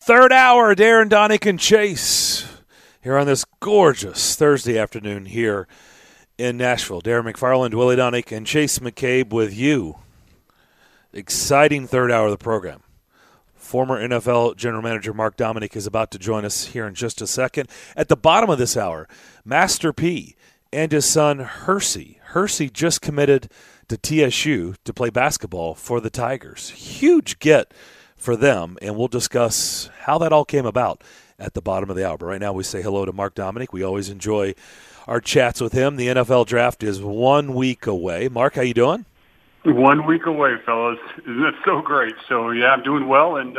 Third hour, Darren, Donick, and Chase here on this gorgeous Thursday afternoon here in Nashville. Darren McFarland, Willie Donick, and Chase McCabe with you. Exciting third hour of the program. Former NFL General Manager Mark Dominik is about to join us here in just a second. At the bottom of this hour, Master P and his son Hersey. Hersey just committed to TSU to play basketball for the Tigers. Huge get for them, and we'll discuss how that all came about at the bottom of the hour. But right now we say hello to Mark Dominik. We always enjoy our chats with him. The NFL draft is 1 week away. Mark, how you doing? 1 week away, fellas. Isn't that so great? So, yeah, I'm doing well, and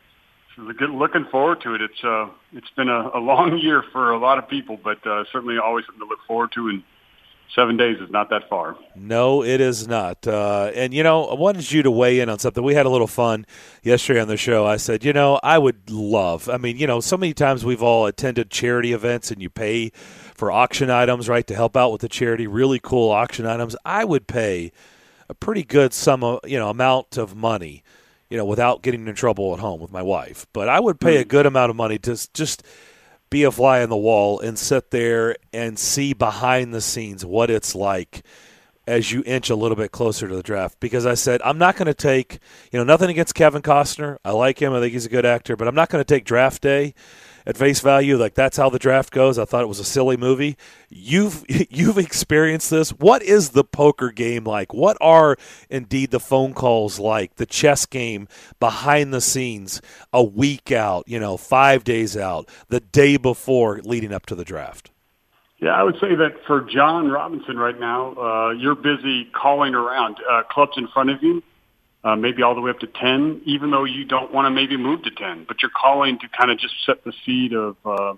looking forward to it. It's been a long year for a lot of people, but certainly always something to look forward to, and 7 days is not that far. No, it is not. And, I wanted you to weigh in on something. We had a little fun yesterday on the show. I said, I would love, so many times we've all attended charity events and you pay for auction items, right, to help out with the charity, really cool auction items. I would pay a pretty good amount of money, without getting in trouble at home with my wife. But I would pay a good amount of money to just be a fly on the wall and sit there and see behind the scenes what it's like as you inch a little bit closer to the draft. Because I said, I'm not going to take, nothing against Kevin Costner. I like him. I think he's a good actor. But I'm not going to take draft day at face value. Like, that's how the draft goes. I thought it was a silly movie. You've experienced this. What is the poker game like? What are, indeed, the phone calls like? The chess game behind the scenes a week out, 5 days out, the day before leading up to the draft? Yeah, I would say that for John Robinson right now, you're busy calling around clubs in front of you, maybe all the way up to 10, even though you don't want to maybe move to 10. But you're calling to kind of just set the seed of,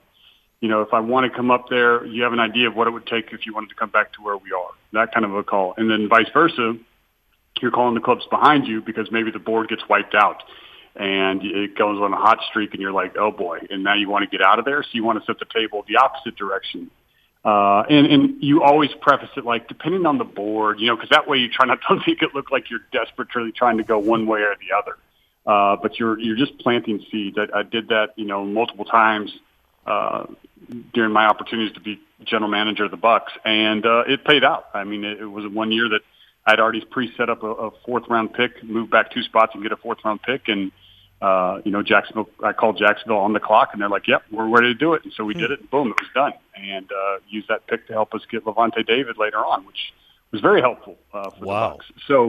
if I want to come up there, you have an idea of what it would take if you wanted to come back to where we are, that kind of a call. And then vice versa, you're calling the clubs behind you because maybe the board gets wiped out and it goes on a hot streak and you're like, oh boy, and now you want to get out of there. So you want to set the table the opposite direction. And you always preface it like, depending on the board, because that way you try not to make it look like you're desperately trying to go one way or the other. But you're just planting seeds. I did that, multiple times during my opportunities to be general manager of the Bucs, and it paid out. I mean, it was 1 year that I'd already pre-set up a fourth-round pick, moved back 2 spots and get a fourth-round pick, and Jacksonville, I called Jacksonville on the clock, and they're like, yep, we're ready to do it. And so we did it, and boom, it was done. And used that pick to help us get Levante David later on, which was very helpful for the Bucs. So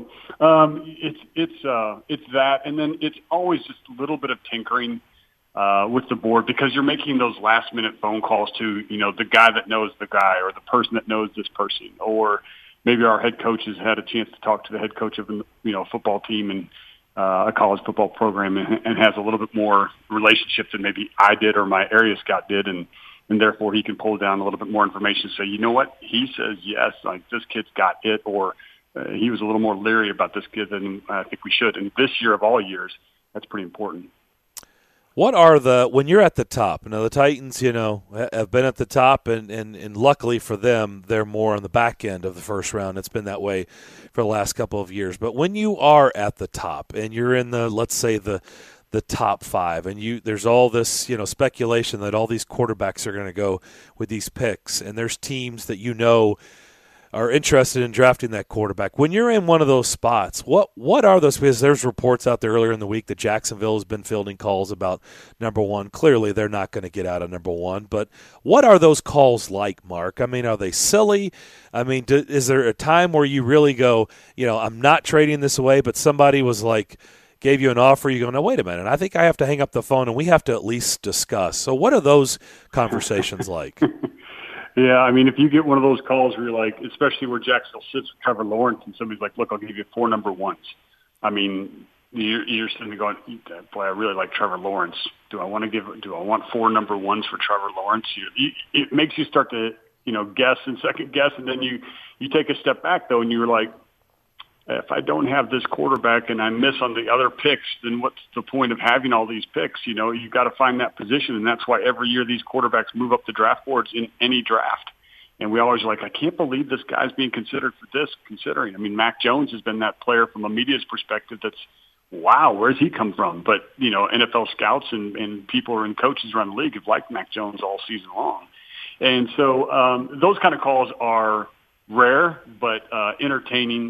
it's that, and then it's always just a little bit of tinkering with the board because you're making those last-minute phone calls to, the guy that knows the guy or the person that knows this person, or maybe our head coach has had a chance to talk to the head coach of a football team and a college football program and has a little bit more relationship than maybe I did or my area scout did, and therefore he can pull down a little bit more information. So you know what? He says yes, like this kid's got it, or he was a little more leery about this kid than I think we should. And this year of all years, that's pretty important. What are when you're at the top? Now the Titans, have been at the top, and luckily for them, they're more on the back end of the first round. It's been that way for the last couple of years. But when you are at the top and you're in let's say the top 5, and there's all this speculation that all these quarterbacks are going to go with these picks, and there's teams that are interested in drafting that quarterback. When you're in one of those spots, what are those? Because there's reports out there earlier in the week that Jacksonville has been fielding calls about number 1. Clearly, they're not going to get out of number 1. But what are those calls like, Mark? I mean, are they silly? I mean, is there a time where you really go, I'm not trading this away, but somebody was like, gave you an offer, you go, no, wait a minute, I think I have to hang up the phone and we have to at least discuss. So what are those conversations like? Yeah, I mean, if you get one of those calls where you're like, especially where Jacksonville sits with Trevor Lawrence, and somebody's like, look, I'll give you 4 number 1s. I mean, you're sitting there going, boy, I really like Trevor Lawrence. Do I want 4 number 1s for Trevor Lawrence? It makes you start to, guess and second guess, and then you take a step back, though, and you're like, if I don't have this quarterback and I miss on the other picks, then what's the point of having all these picks? You've got to find that position, and that's why every year these quarterbacks move up the draft boards in any draft. And we always are like, I can't believe this guy's being considered for this, considering. I mean, Mac Jones has been that player from a media's perspective that's wow, where's he come from? But, NFL scouts and people and coaches around the league have liked Mac Jones all season long. And so those kind of calls are rare, but entertaining.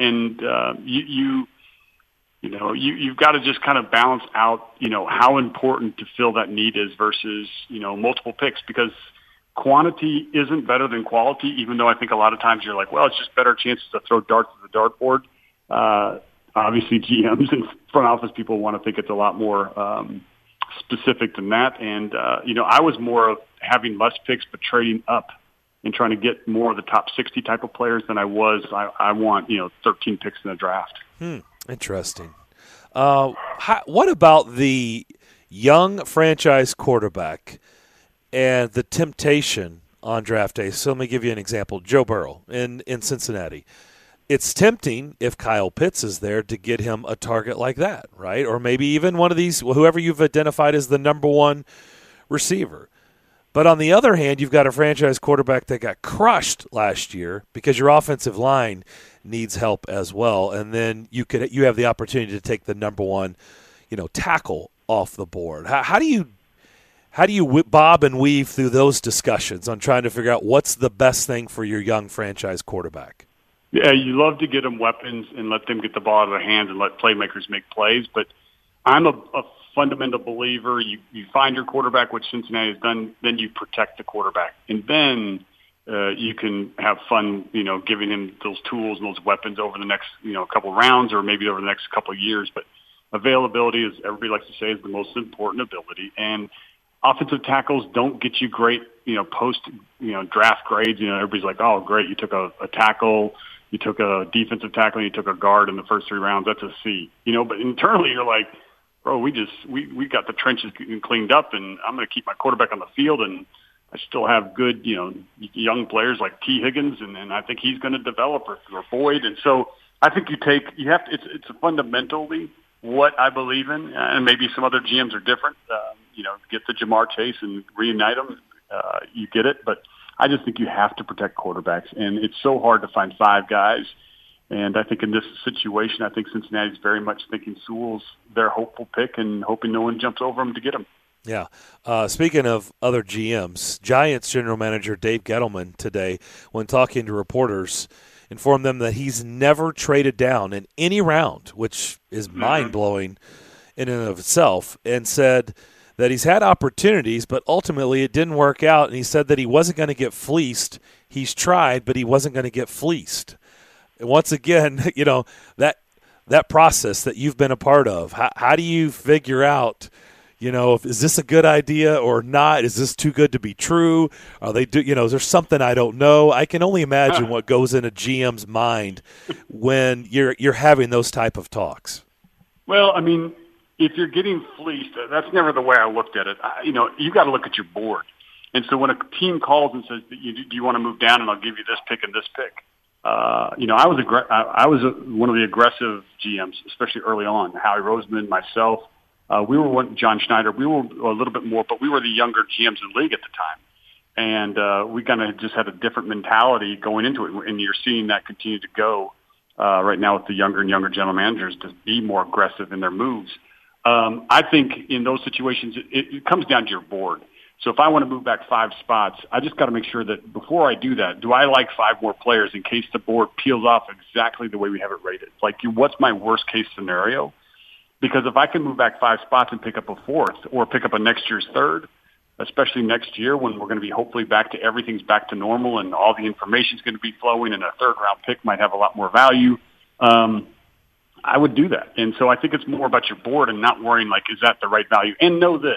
You've got to just kind of balance out, how important to fill that need is versus, multiple picks, because quantity isn't better than quality, even though I think a lot of times you're like, well, it's just better chances to throw darts at the dartboard. Obviously, GMs and front office people want to think it's a lot more specific than that. And, I was more of having less picks but trading up and trying to get more of the top 60 type of players than I want, 13 picks in the draft. Interesting. What about the young franchise quarterback and the temptation on draft day? So let me give you an example. Joe Burrow in Cincinnati. It's tempting if Kyle Pitts is there to get him a target like that, right? Or maybe even one of these, whoever you've identified as the number one receiver. But on the other hand, you've got a franchise quarterback that got crushed last year because your offensive line needs help as well. And then you have the opportunity to take the number one, tackle off the board. How do you bob and weave through those discussions on trying to figure out what's the best thing for your young franchise quarterback? Yeah, you love to get them weapons and let them get the ball out of their hands and let playmakers make plays. But I'm a fundamental believer. You find your quarterback, which Cincinnati has done, then you protect the quarterback. And then you can have fun, giving him those tools and those weapons over the next, couple rounds or maybe over the next couple of years. But availability, as everybody likes to say, is the most important ability. And offensive tackles don't get you great, post, draft grades. Everybody's like, oh, great, you took a tackle, you took a defensive tackle, and you took a guard in the first 3 rounds. That's a C. But internally you're like, bro, we got the trenches cleaned up, and I'm going to keep my quarterback on the field, and I still have good, young players like T. Higgins, and I think he's going to develop, or Boyd. And so I think it's fundamentally what I believe in, and maybe some other GMs are different. Get the Jamar Chase and reunite them. You get it, but I just think you have to protect quarterbacks, and it's so hard to find 5 guys. And I think in this situation, I think Cincinnati's very much thinking Sewell's their hopeful pick and hoping no one jumps over him to get him. Yeah. Speaking of other GMs, Giants general manager Dave Gettleman today, when talking to reporters, informed them that he's never traded down in any round, which is mind-blowing in and of itself, and said that he's had opportunities, but ultimately it didn't work out, and he said that he wasn't going to get fleeced. He's tried, but he wasn't going to get fleeced. And once again, that process that you've been a part of, how do you figure out, is this a good idea or not? Is this too good to be true? Is there something I don't know? I can only imagine what goes in a GM's mind when you're having those type of talks. Well, I mean, if you're getting fleeced, that's never the way I looked at it. You got to look at your board. And so when a team calls and says, do you want to move down and I'll give you this pick and this pick? I was one of the aggressive GMs, especially early on. Howie Roseman, myself, John Schneider. We were a little bit more, but we were the younger GMs in the league at the time, and we kind of just had a different mentality going into it. And you're seeing that continue to go right now with the younger and younger general managers to be more aggressive in their moves. I think in those situations, it comes down to your board. So if I want to move back 5 spots, I just got to make sure that before I do that, do I like 5 more players in case the board peels off exactly the way we have it rated? Like, what's my worst case scenario? Because if I can move back 5 spots and pick up a 4th or pick up a next year's 3rd, especially next year when we're going to be hopefully everything's back to normal and all the information is going to be flowing and a 3rd-round pick might have a lot more value, I would do that. And so I think it's more about your board and not worrying, like, is that the right value? And know this.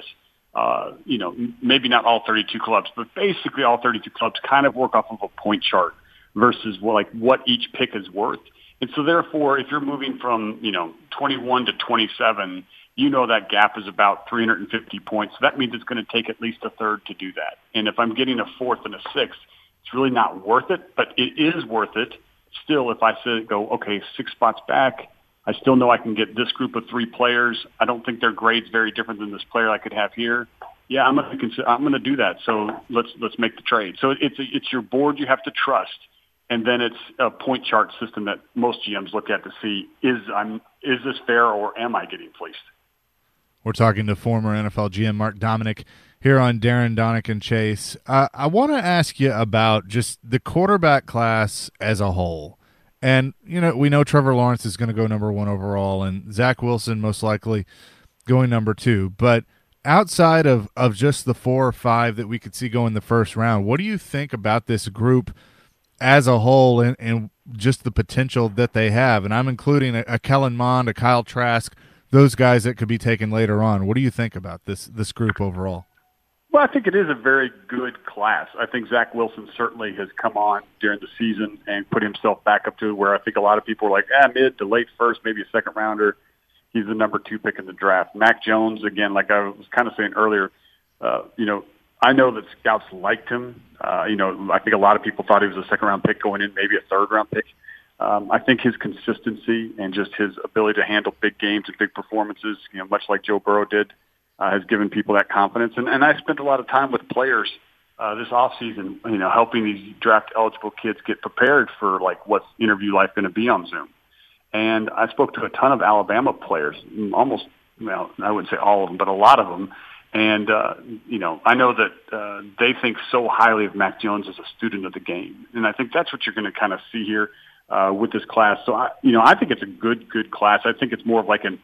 Maybe not all 32 clubs, but basically all 32 clubs kind of work off of a point chart versus what each pick is worth. And so therefore, if you're moving from, 21 to 27, that gap is about 350 points. So that means it's going to take at least a 3rd to do that. And if I'm getting a 4th and a 6th, it's really not worth it, but it is worth it. Still, if I go, okay, 6 spots back, I still know I can get this group of 3 players. I don't think their grade's very different than this player I could have here. Yeah, I'm going to do that. So let's make the trade. So it's your board you have to trust, And then it's a point chart system that most GMs look at to see, is this fair or am I getting fleeced? We're talking to former NFL GM Mark Dominik here on Darren, Donick, and Chase. I want to ask you about just the quarterback class as a whole. And, we know Trevor Lawrence is going to go number 1 overall, and Zach Wilson most likely going number 2. But outside of just the 4 or 5 that we could see go in the first round, what do you think about this group as a whole and just the potential that they have? And I'm including a Kellen Mond, a Kyle Trask, those guys that could be taken later on. What do you think about this group overall? Well, I think it is a very good class. I think Zach Wilson certainly has come on during the season and put himself back up to where I think a lot of people are like, mid to late first, maybe a second rounder. He's the number 2 pick in the draft. Mac Jones, again, like I was kind of saying earlier, I know that scouts liked him. I think a lot of people thought he was a second-round pick going in, maybe a third-round pick. I think his consistency and just his ability to handle big games and big performances, much like Joe Burrow did, has given people that confidence. And I spent a lot of time with players this offseason, helping these draft-eligible kids get prepared for, what's interview life going to be on Zoom. And I spoke to a ton of Alabama players, almost, I wouldn't say all of them, but a lot of them. And, I know that they think so highly of Mac Jones as a student of the game. And I think that's what you're going to kind of see here with this class. So, I think it's a good class. I think it's more of like an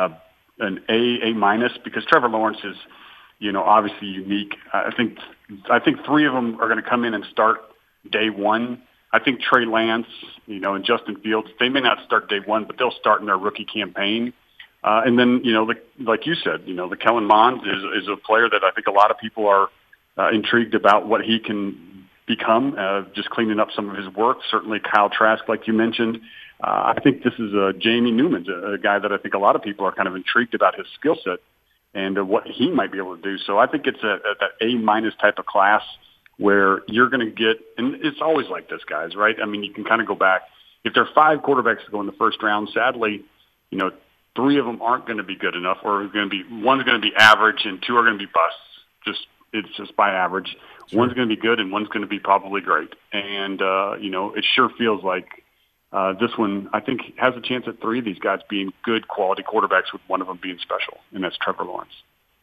A minus because Trevor Lawrence is, obviously unique. I think 3 of them are going to come in and start day 1. I think Trey Lance, and Justin Fields, they may not start day 1, but they'll start in their rookie campaign. And then, like you said, the Kellen Mond is a player that I think a lot of people are intrigued about what he can become, just cleaning up some of his work. Certainly Kyle Trask, like you mentioned. I think this is Jamie Newman's a guy that I think a lot of people are kind of intrigued about his skill set and what he might be able to do. So I think it's that A- type of class where you're going to get, and it's always like this, guys, right? I mean, you can kind of go back. If there are 5 quarterbacks to go in the first round, sadly, 3 of them aren't going to be good enough, or one's going to be average and 2 are going to be busts. It's just by average. Sure. One's going to be good and one's going to be probably great. And, it sure feels like this one, I think, has a chance at 3 of these guys being good quality quarterbacks with one of them being special, and that's Trevor Lawrence.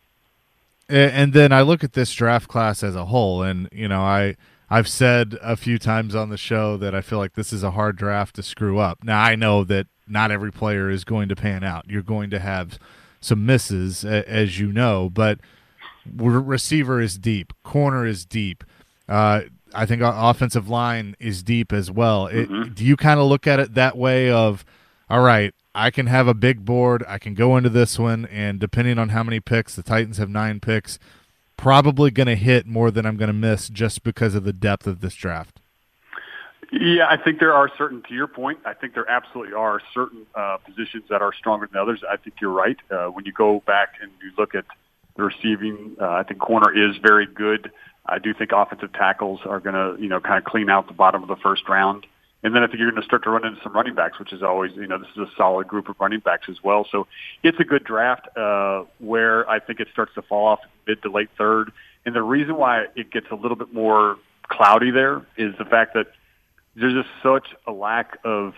And then I look at this draft class as a whole, and, I've said a few times on the show that I feel like this is a hard draft to screw up. Now, I know that not every player is going to pan out. You're going to have some misses, as you know, but receiver is deep. Corner is deep. I think our offensive line is deep as well. Mm-hmm. Do you kind of look at it that way of, all right, I can have a big board, I can go into this one, and depending on how many picks, the Titans have 9 picks, probably going to hit more than I'm going to miss just because of the depth of this draft? Yeah, I think there are certain, to your point, I think there absolutely are certain positions that are stronger than others. I think you're right. When you go back and you look at the receiving, I think corner is very good. I do think offensive tackles are going to, kind of clean out the bottom of the first round. And then I think you're going to start to run into some running backs, which is always, this is a solid group of running backs as well. So it's a good draft where I think it starts to fall off mid to late third. And the reason why it gets a little bit more cloudy there is the fact that there's just such a lack of,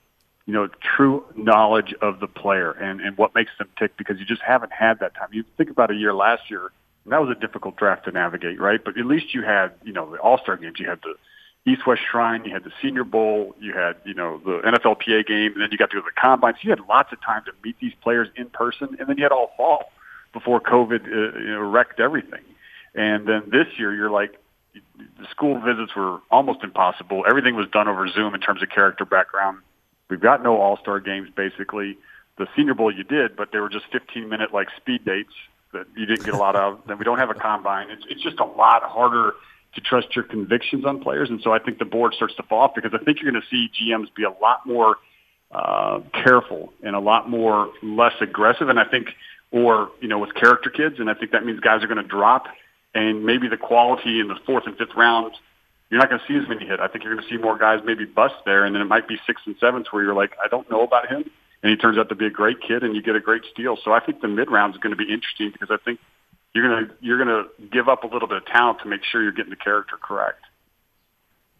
true knowledge of the player and what makes them tick because you just haven't had that time. You think about a year last year, and that was a difficult draft to navigate, right? But at least you had, the All-Star games. You had the East-West Shrine, you had the Senior Bowl, you had, the NFLPA game, and then you got to go to the Combine. So you had lots of time to meet these players in person, and then you had all fall before COVID wrecked everything. And then this year, you're like, the school visits were almost impossible. Everything was done over Zoom in terms of character background. We've got no All-Star games, basically. The Senior Bowl you did, but they were just 15-minute, speed dates that you didn't get a lot of. Then we don't have a Combine. It's just a lot harder to trust your convictions on players. And so I think the board starts to fall off because I think you're going to see GMs be a lot more careful and a lot more less aggressive. And I think, with character kids, and I think that means guys are going to drop. And maybe the quality in the 4th and 5th rounds, you're not going to see as many hit. I think you're going to see more guys maybe bust there, and then it might be 6th and 7th where you're like, I don't know about him, and he turns out to be a great kid, and you get a great steal. So I think the mid round is going to be interesting because I think you're going to give up a little bit of talent to make sure you're getting the character correct.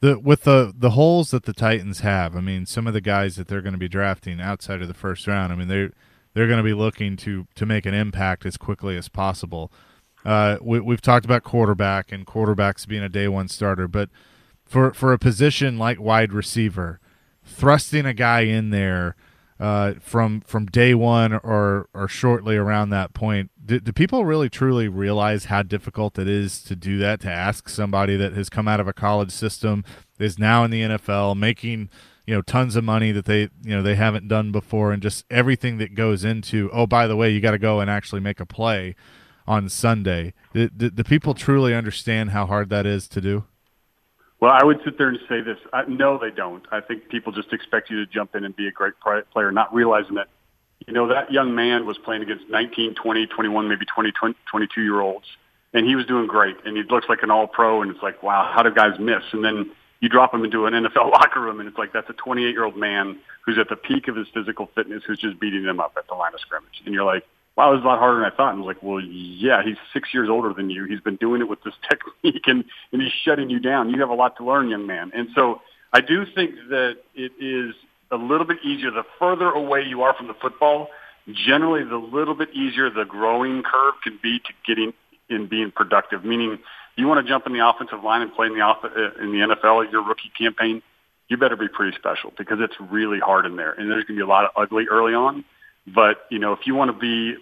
the holes that the Titans have, I mean, some of the guys that they're going to be drafting outside of the first round, I mean, they're going to be looking to make an impact as quickly as possible. We've talked about quarterback and quarterbacks being a day one starter, but for a position like wide receiver, thrusting a guy in there from day one or shortly around that point, do people really truly realize how difficult it is to do that, to ask somebody that has come out of a college system, is now in the NFL, making tons of money that they haven't done before, and just everything that goes into, oh, by the way, you got to go and actually make a play on Sunday. Do people truly understand how hard that is to do? Well, I would sit there and say this. No, they don't. I think people just expect you to jump in and be a great player, not realizing that, that young man was playing against 19, 20, 21, maybe 20, 22-year-olds, and he was doing great, and he looks like an all-pro, and it's like, wow, how do guys miss? And then you drop him into an NFL locker room, and it's like that's a 28-year-old man who's at the peak of his physical fitness who's just beating them up at the line of scrimmage. And you're like, wow, it was a lot harder than I thought. And I was like, well, yeah, he's 6 years older than you. He's been doing it with this technique, and he's shutting you down. You have a lot to learn, young man. And so I do think that it is a little bit easier. The further away you are from the football, generally the little bit easier the growing curve can be to getting in being productive, meaning you want to jump in the offensive line and play in the NFL, your rookie campaign, you better be pretty special because it's really hard in there. And there's going to be a lot of ugly early on. But, if you want to be,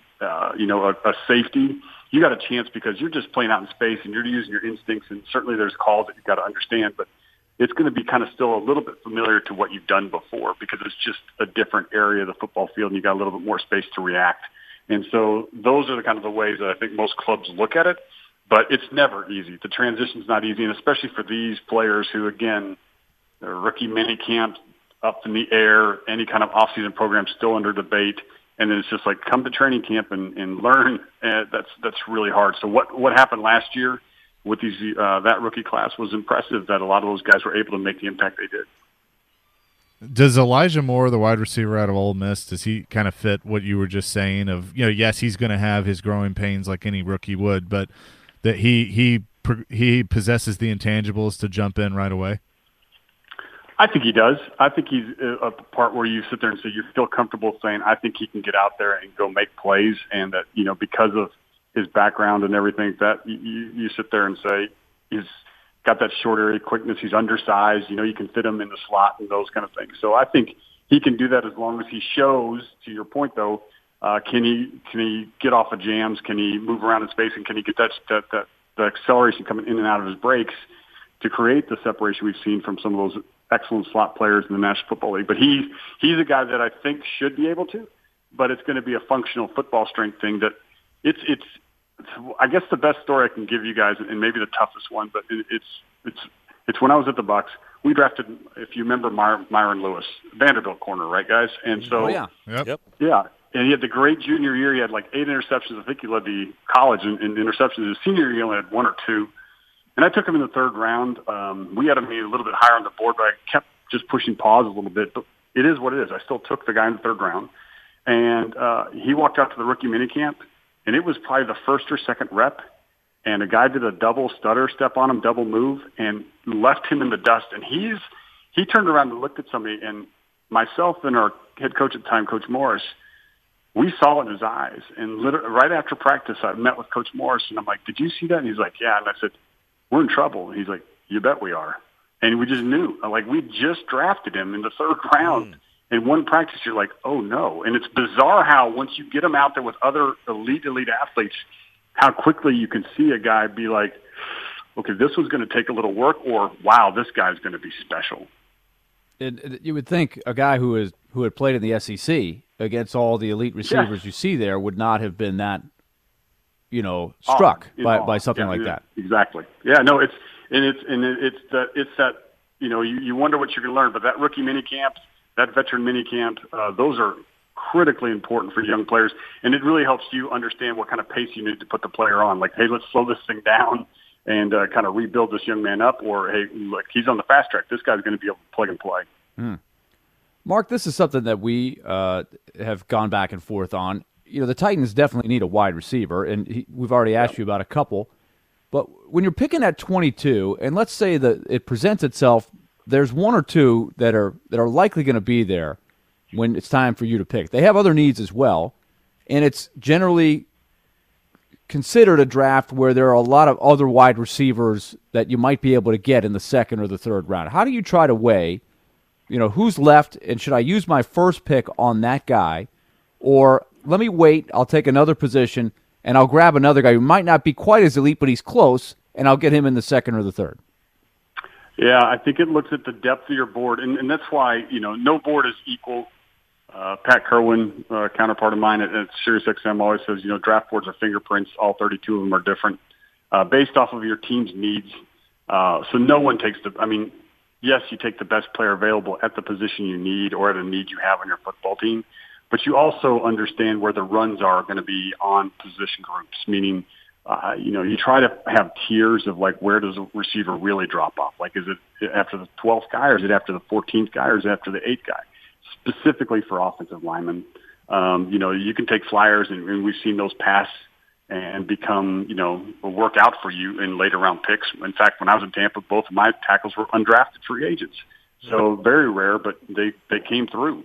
a safety, you got a chance because you're just playing out in space and you're using your instincts. And certainly there's calls that you've got to understand. But it's going to be kind of still a little bit familiar to what you've done before because it's just a different area of the football field and you got a little bit more space to react. And so those are the kind of the ways that I think most clubs look at it. But it's never easy. The transition's not easy, and especially for these players who, again, their rookie mini camp up in the air, any kind of off-season program still under debate, and then it's just like come to training camp and learn. That's really hard. So what happened last year with these that rookie class was impressive. That a lot of those guys were able to make the impact they did. Does Elijah Moore, the wide receiver out of Ole Miss, does he kind of fit what you were just saying of, yes, he's going to have his growing pains like any rookie would, but that he possesses the intangibles to jump in right away? I think he does. I think he's a part where you sit there and say you feel comfortable saying, I think he can get out there and go make plays, and that, because of his background and everything, that you sit there and say he's got that short area quickness. He's undersized. You can fit him in the slot and those kind of things. So I think he can do that as long as he shows, to your point, though, can he get off of jams? Can he move around in space? And can he get the acceleration coming in and out of his breaks to create the separation we've seen from some of those excellent slot players in the National Football League? But he's a guy that I think should be able to, but it's going to be a functional football strength thing that it's I guess the best story I can give you guys, and maybe the toughest one, but it's when I was at the Bucs, we drafted, if you remember, Myron Lewis, Vanderbilt corner, right, guys? And so, yeah. And he had the great junior year. He had like 8 interceptions. I think he led the college in interceptions. His senior year, he only had 1 or 2. And I took him in the 3rd round. We had him a little bit higher on the board, but I kept just pushing pause a little bit. But it is what it is. I still took the guy in the 3rd round. And he walked out to the rookie minicamp, and it was probably the 1st or 2nd rep. And a guy did a double stutter step on him, double move, and left him in the dust. And he turned around and looked at somebody, and myself and our head coach at the time, Coach Morris, we saw it in his eyes. And right after practice, I met with Coach Morris, and I'm like, did you see that? And he's like, yeah. And I said, we're in trouble. And he's like, you bet we are. And we just knew. Like, we just drafted him in the 3rd round. And one practice, you're like, oh, no. And it's bizarre how once you get him out there with other elite athletes, how quickly you can see a guy be like, okay, this was going to take a little work, or, wow, this guy's going to be special. You would think a guy who had played in the SEC against all the elite receivers you see there would not have been that, struck by something like that. Exactly. Yeah. No. It's that you wonder what you're going to learn, but that rookie mini camp, that veteran mini camp, those are critically important for young players, and it really helps you understand what kind of pace you need to put the player on. Like, hey, let's slow this thing down and kind of rebuild this young man up, or, hey, look, he's on the fast track. This guy's going to be able to plug and play. Mark, this is something that we have gone back and forth on. The Titans definitely need a wide receiver, and we've already asked you about a couple. But when you're picking at 22, and let's say that it presents itself there's one or two that are likely going to be there when it's time for you to pick. They have other needs as well, and it's generally considered a draft where there are a lot of other wide receivers that you might be able to get in the second or the third round. How do you try to weigh, who's left, and should I use my first pick on that guy, or let me wait, I'll take another position, and I'll grab another guy who might not be quite as elite, but he's close, and I'll get him in the second or the third? Yeah, I think it looks at the depth of your board, and that's why, no board is equal. Pat Kerwin, counterpart of mine at SiriusXM, always says, draft boards are fingerprints. All 32 of them are different based off of your team's needs. So no one takes yes, you take the best player available at the position you need or at a need you have on your football team, but you also understand where the runs are going to be on position groups, meaning, you try to have tiers of like, where does a receiver really drop off? Like, is it after the 12th guy, or is it after the 14th guy, or is it after the 8th guy? Specifically for offensive linemen, you can take flyers, and we've seen those pass and become, work out for you in later round picks. In fact, when I was in Tampa, both of my tackles were undrafted free agents. So very rare, but they came through.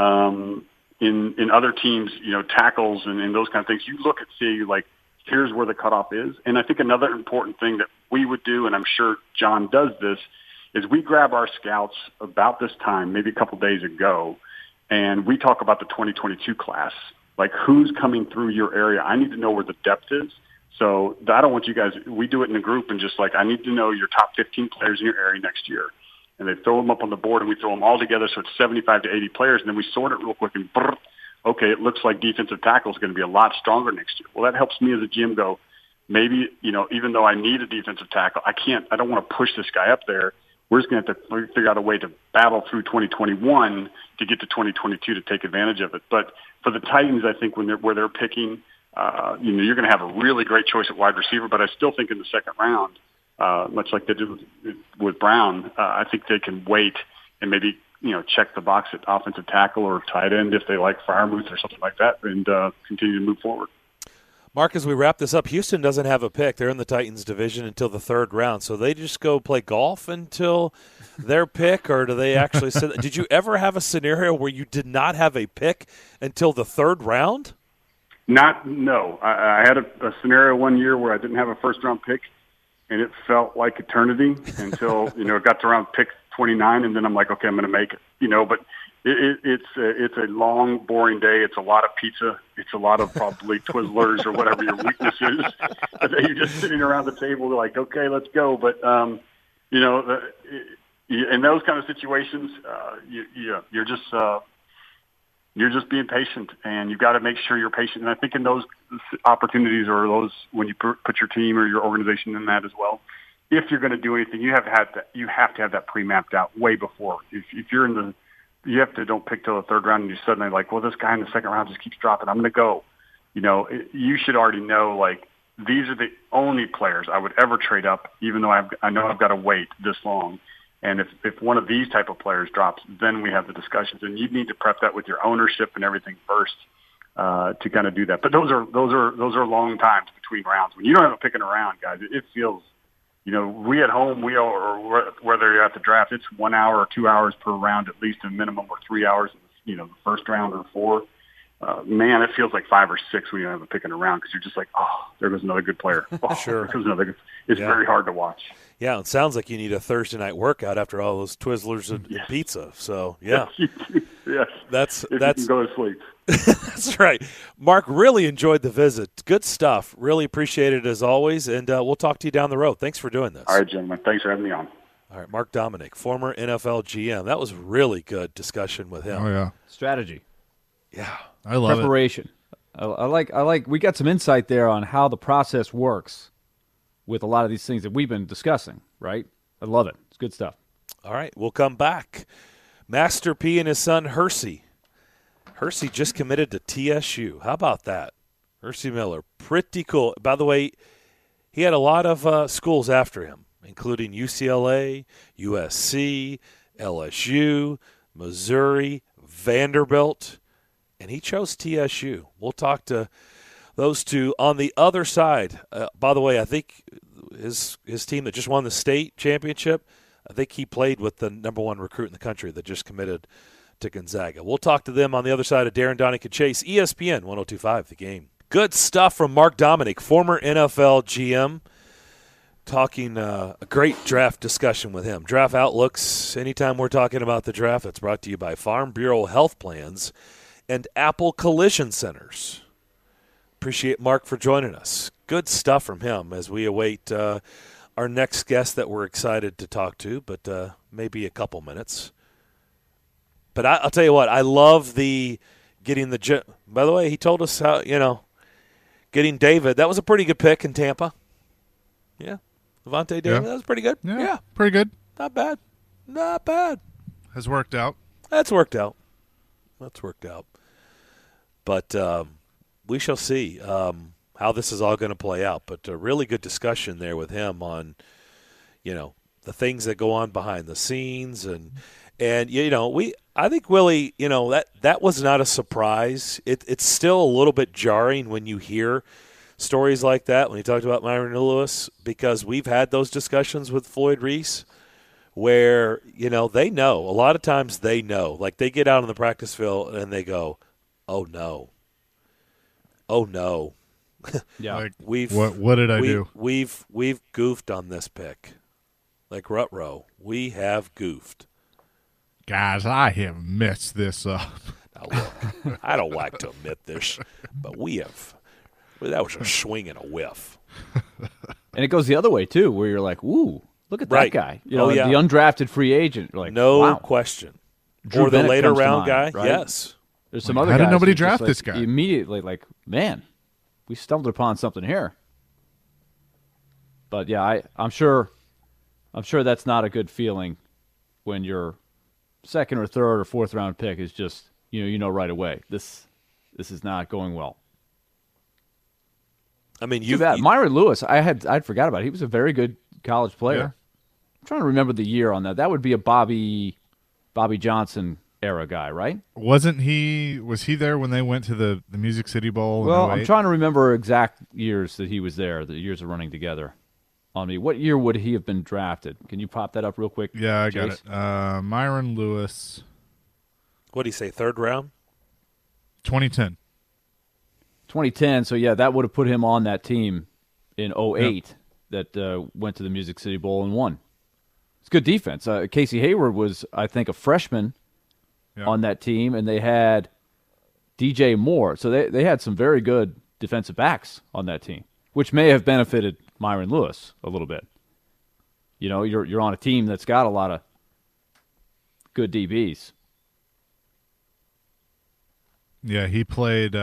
In other teams, tackles and those kind of things, you look at, see, like, here's where the cutoff is. And I think another important thing that we would do, and I'm sure John does this, is we grab our scouts about this time, maybe a couple days ago, and we talk about the 2022 class. Like, who's coming through your area? I need to know where the depth is. So I don't want you guys, we do it in a group and just like, I need to know your top 15 players in your area next year. And they throw them up on the board, and we throw them all together, so it's 75 to 80 players, and then we sort it real quick, and okay, it looks like defensive tackle is going to be a lot stronger next year. Well, that helps me as a GM go, maybe, even though I need a defensive tackle, I don't want to push this guy up there. We're just going to have to figure out a way to battle through 2021 to get to 2022 to take advantage of it. But for the Titans, I think where they're picking, you're going to have a really great choice at wide receiver. But I still think in the second round, much like they did with Brown, I think they can wait and maybe check the box at offensive tackle or tight end if they like Freiermuth or something like that, and continue to move forward. Mark, as we wrap this up, Houston doesn't have a pick. They're in the Titans division until the third round. So they just go play golf until their pick, or do they actually sit? Did you ever have a scenario where you did not have a pick until the third round? No. I had a scenario one year where I didn't have a first-round pick, and it felt like eternity until, it got to around pick 29, and then I'm like, okay, I'm going to make it, but it's a long, boring day. It's a lot of pizza. It's a lot of probably Twizzlers or whatever your weakness is. You're just sitting around the table like, okay, let's go. But, in those kind of situations, you're just being patient, and you've got to make sure you're patient. And I think in those opportunities, or those when you put your team or your organization in that as well, if you're going to do anything, you have to have that pre-mapped out way before. If you're in the you have to don't pick till the third round and you suddenly like, well, this guy in the second round just keeps dropping. I'm going to go. You should already know, like, these are the only players I would ever trade up, even though I know I've got to wait this long. And if one of these type of players drops, then we have the discussions. And you need to prep that with your ownership and everything first to kind of do that. But those are long times between rounds. When you don't have a pick in a round, guys, it feels, we at home, or whether you're at the draft, it's 1 hour or 2 hours per round, at least a minimum, or 3 hours, the first round or 4. Man, it feels like 5 or 6 when you don't have a pick in a round, because you're just like, oh, there goes another good player. Oh, sure. There goes another good. It's very hard to watch. Yeah, it sounds like you need a Thursday night workout after all those Twizzlers and pizza. So, yeah. Yes. That's you can go to sleep. That's right. Mark, really enjoyed the visit. Good stuff. Really appreciate it as always, and we'll talk to you down the road. Thanks for doing this. All right, gentlemen. Thanks for having me on. All right, Mark Dominik, former NFL GM. That was really good discussion with him. Oh, yeah. Strategy. Yeah. I love Preparation. I like. We got some insight there on how the process works with a lot of these things that we've been discussing, right? I love it. It's good stuff. All right, we'll come back. Master P and his son, Hersey. Hersey just committed to TSU. How about that? Hersey Miller. Pretty cool. By the way, he had a lot of schools after him, including UCLA, USC, LSU, Missouri, Vanderbilt, and he chose TSU. We'll talk to those two on the other side. By the way, I think his team that just won the state championship, I think he played with the number one recruit in the country that just committed to Gonzaga. We'll talk to them on the other side of Darren Donick and Chase, ESPN 102.5 The Game. Good stuff from Mark Dominik, former NFL GM, talking a great draft discussion with him. Draft outlooks, anytime we're talking about the draft, it's brought to you by Farm Bureau Health Plans and Apple Collision Centers. Appreciate Mark for joining us. Good stuff from him as we await our next guest that we're excited to talk to, but maybe a couple minutes. But I'll tell you what, I love getting the – by the way, he told us how, getting David. That was a pretty good pick in Tampa. Yeah. Levante David, that was pretty good. Yeah, pretty good. Not bad. Not bad. Has worked out. That's worked out. But we shall see how this is all going to play out. But a really good discussion there with him on, the things that go on behind the scenes. And I think, Willie, that was not a surprise. It's still a little bit jarring when you hear stories like that, when he talked about Myron Lewis, because we've had those discussions with Floyd Reese where, they know. A lot of times they know. Like they get out on the practice field and they go, oh, no. Oh, no. Yeah. Like, what did I do? We've goofed on this pick. Like Rutrow, we have goofed. Guys, I have messed this up. Now, look, I don't like to admit this, but we have. That was a swing and a whiff. And it goes the other way, too, where you're like, ooh, look at that guy. The undrafted free agent. You're like, no wow. question. Drew or the Bennett later comes to round mind, guy, right? yes. There's some other guys. How did nobody who draft just, this guy? Immediately, like, man, we stumbled upon something here. But, yeah, I'm sure that's not a good feeling when your second or third or fourth round pick is just, right away. This is not going well. I mean, Myron Lewis, I'd forgot about it. He was a very good college player. Yeah. I'm trying to remember the year on that. That would be a Bobby Johnson era guy, right? Was he there when they went to the Music City Bowl? Well, I'm trying to remember exact years that he was there, the years of running together on me. What year would he have been drafted? Can you pop that up real quick? Yeah, I Jace? got it. Myron Lewis. What do you say, third round? 2010. 2010, so yeah, that would have put him on that team in 08 that went to the Music City Bowl and won. It's good defense. Casey Hayward was, I think, a freshman on that team, and they had DJ Moore. So they had some very good defensive backs on that team, which may have benefited Myron Lewis a little bit. You're on a team that's got a lot of good DBs. Yeah, he played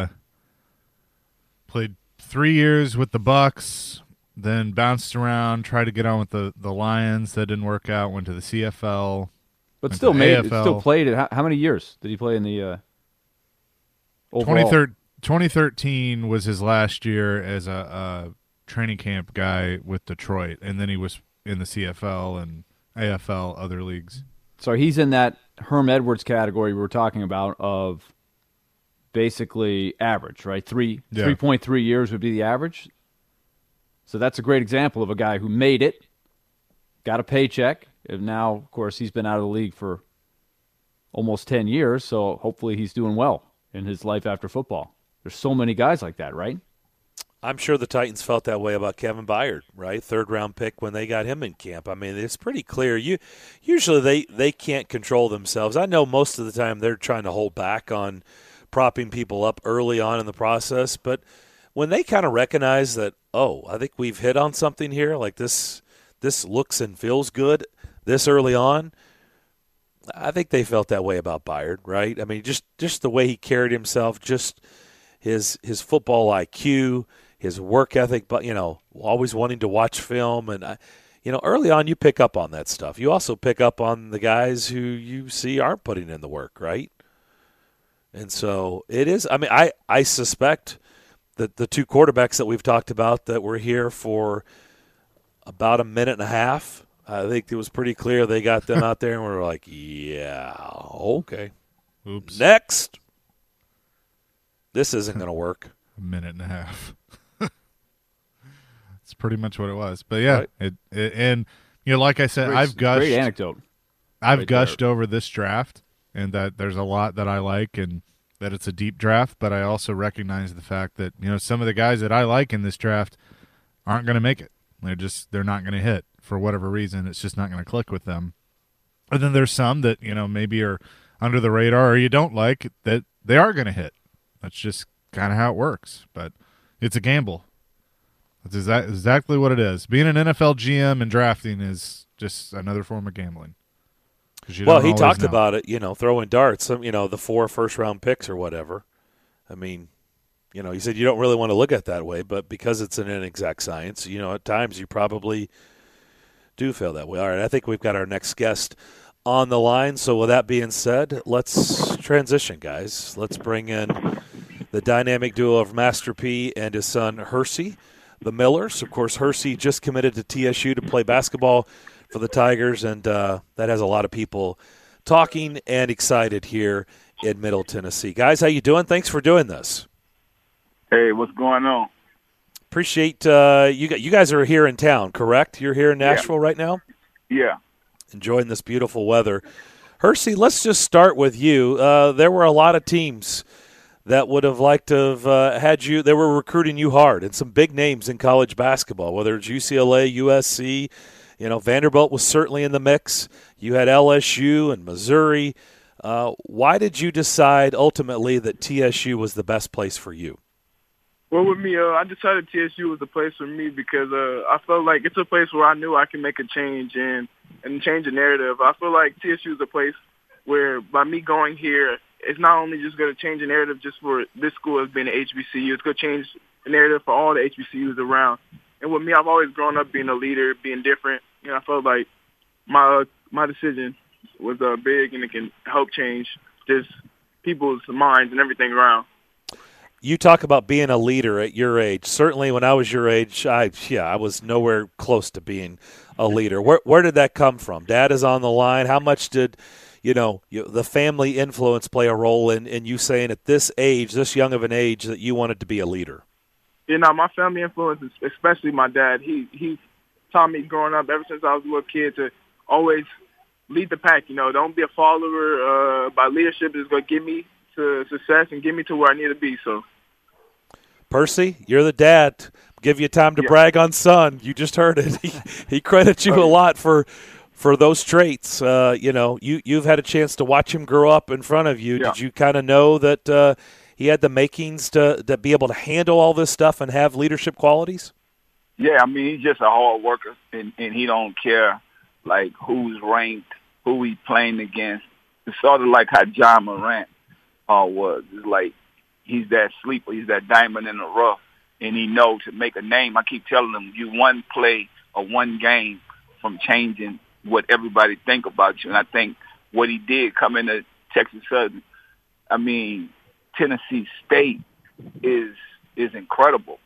3 years with the Bucks, then bounced around, tried to get on with the Lions. That didn't work out. Went to the CFL, but still played it. How many years did he play in the overall? 2013 was his last year as a training camp guy with Detroit, and then he was in the CFL and AFL, other leagues. So he's in that Herm Edwards category we were talking about of basically average, right? 3.3 years would be the average. So that's a great example of a guy who made it, got a paycheck, and now, of course, he's been out of the league for almost 10 years, so hopefully he's doing well in his life after football. There's so many guys like that, right? I'm sure the Titans felt that way about Kevin Byard, right? Third-round pick when they got him in camp. I mean, it's pretty clear. Usually they can't control themselves. I know most of the time they're trying to hold back on propping people up early on in the process, but when they kind of recognize that, I think we've hit on something here, like this looks and feels good this early on, I think they felt that way about Byard, right? I mean, just the way he carried himself, just his football IQ, his work ethic, but always wanting to watch film, and early on you pick up on that stuff. You also pick up on the guys who you see aren't putting in the work, right? And so it is. I mean, I suspect that the two quarterbacks that we've talked about that were here for about a minute and a half, I think it was pretty clear they got them out there and we're like, yeah, okay. Oops. Next. This isn't going to work. A minute and a half. It's pretty much what it was. But, yeah, right. and Like I said, I've gushed. Great anecdote. I've gushed over this draft, and that there's a lot that I like, and that it's a deep draft. But I also recognize the fact that some of the guys that I like in this draft aren't going to make it. They're not going to hit for whatever reason. It's just not going to click with them. And then there's some that maybe are under the radar or you don't like that they are going to hit. That's just kind of how it works. But it's a gamble. That's exactly what it is. Being an NFL GM and drafting is just another form of gambling. Well, he talked about it, throwing darts, the 4 first-round picks or whatever. I mean, he said you don't really want to look at it that way, but because it's an inexact science, at times you probably do feel that way. All right, I think we've got our next guest on the line. So with that being said, let's transition, guys. Let's bring in the dynamic duo of Master P and his son Hersey, the Millers. Of course, Hersey just committed to TSU to play basketball for the Tigers, and that has a lot of people talking and excited here in Middle Tennessee. Guys, how you doing? Thanks for doing this. Hey, what's going on? Appreciate you guys are here in town, correct? You're here in Nashville right now? Yeah. Enjoying this beautiful weather. Hersey, let's just start with you. There were a lot of teams that would have liked to have had you. They were recruiting you hard, and some big names in college basketball, whether it's UCLA, USC. Vanderbilt was certainly in the mix. You had LSU and Missouri. Why did you decide ultimately that TSU was the best place for you? Well, with me, I decided TSU was the place for me because I felt like it's a place where I knew I can make a change and change the narrative. I feel like TSU is a place where by me going here, it's not only just going to change the narrative just for this school as being an HBCU, it's going to change the narrative for all the HBCUs around. And with me, I've always grown up being a leader, being different. I felt like my decision was big and it can help change just people's minds and everything around. You talk about being a leader at your age. Certainly when I was your age, I was nowhere close to being a leader. Where did that come from? Dad is on the line. How much did the family influence play a role in you saying at this age, this young of an age, that you wanted to be a leader? My family influence, especially my dad, he taught me growing up ever since I was a little kid to always lead the pack. Don't be a follower. By leadership is going to get me to success and get me to where I need to be. So, Percy, you're the dad. Give you time to brag on son. You just heard it. He credits you a lot for those traits. You've had a chance to watch him grow up in front of you. Yeah. Did you kind of know that he had the makings to be able to handle all this stuff and have leadership qualities? Yeah, he's just a hard worker, and he don't care like who's ranked, who he playing against. It's sort of like how John Morant was. It's like he's that sleeper, he's that diamond in the rough, and he knows to make a name. I keep telling him, you one play or one game from changing what everybody think about you. And I think what he did come into Texas Southern, Tennessee State is incredible.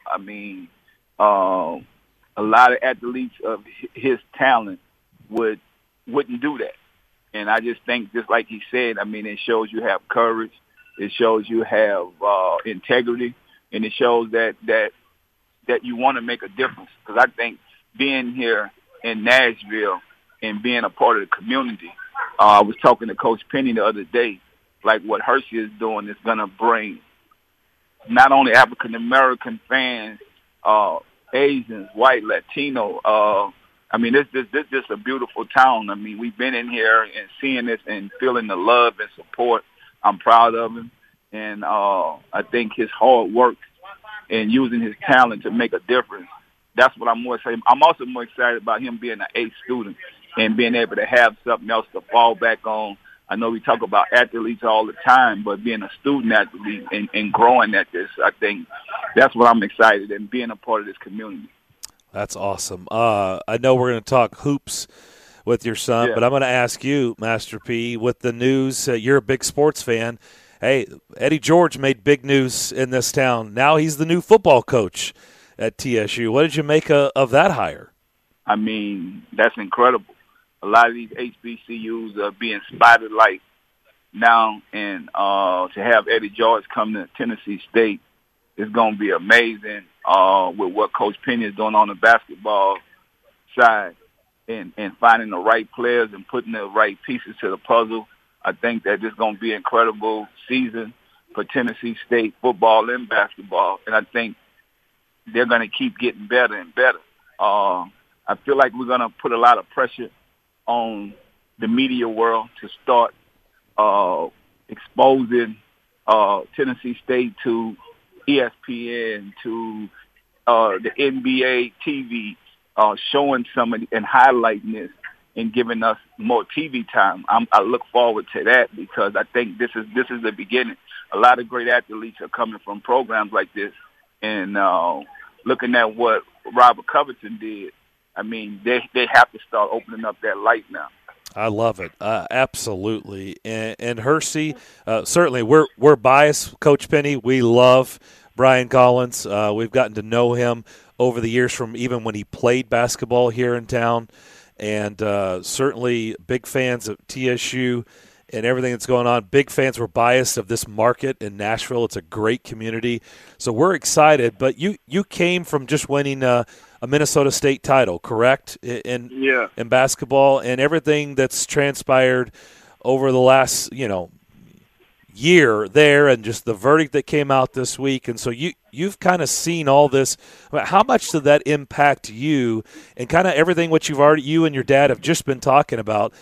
A lot of athletes of his talent wouldn't do that. And I just think, just like he said, it shows you have courage, it shows you have integrity, and it shows that you want to make a difference. Because I think being here in Nashville and being a part of the community, I was talking to Coach Penny the other day, like what Hersey is doing is going to bring not only African-American fans, Asians, white, Latino. This is a beautiful town. We've been in here and seeing this and feeling the love and support. I'm proud of him. And I think his hard work and using his talent to make a difference, that's what I'm more excited. I'm also more excited about him being an A student and being able to have something else to fall back on. I know we talk about athletes all the time, but being a student athlete and growing at this, I think that's what I'm excited and being a part of this community. That's awesome. I know we're going to talk hoops with your son, but I'm going to ask you, Master P, with the news, you're a big sports fan. Hey, Eddie George made big news in this town. Now he's the new football coach at TSU. What did you make of that hire? That's incredible. A lot of these HBCUs are being spotted like now, and to have Eddie George come to Tennessee State is going to be amazing with what Coach Penny is doing on the basketball side. and finding the right players and putting the right pieces to the puzzle. I think that this is going to be an incredible season for Tennessee State football and basketball, and I think they're going to keep getting better and better. I feel like we're going to put a lot of pressure on the media world to start exposing Tennessee State to ESPN, to the NBA TV, showing some of and highlighting this and giving us more TV time. I look forward to that because I think this is the beginning. A lot of great athletes are coming from programs like this, and looking at what Robert Covington did, I mean, they have to start opening up that light now. I love it, absolutely. And Hersey, certainly we're biased, Coach Penny. We love Brian Collins. We've gotten to know him over the years from even when he played basketball here in town, and certainly big fans of TSU and everything that's going on. Big fans. We're biased of this market in Nashville. It's a great community, so we're excited. But you came from just winning a Minnesota State title, correct? In basketball, and everything that's transpired over the last year there, and just the verdict that came out this week. And so you've kind of seen all this. How much did that impact you, and kind of everything what you and your dad have just been talking about